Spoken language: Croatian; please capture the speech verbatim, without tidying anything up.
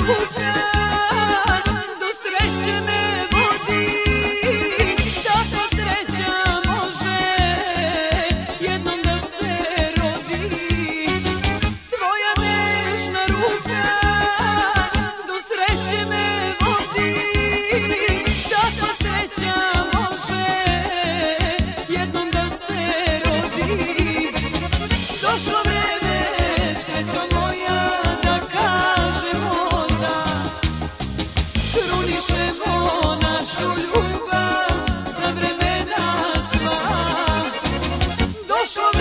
ruka do sreće me vodi. Takva sreća može jednom da se rodi. Tvoja nežna ruka do sreće me vodi. Takva sreća može jednom da se rodi. Došlo vreme, srećo moja, da kažemo da krunišemo našu ljubav za vremena sva. Došlo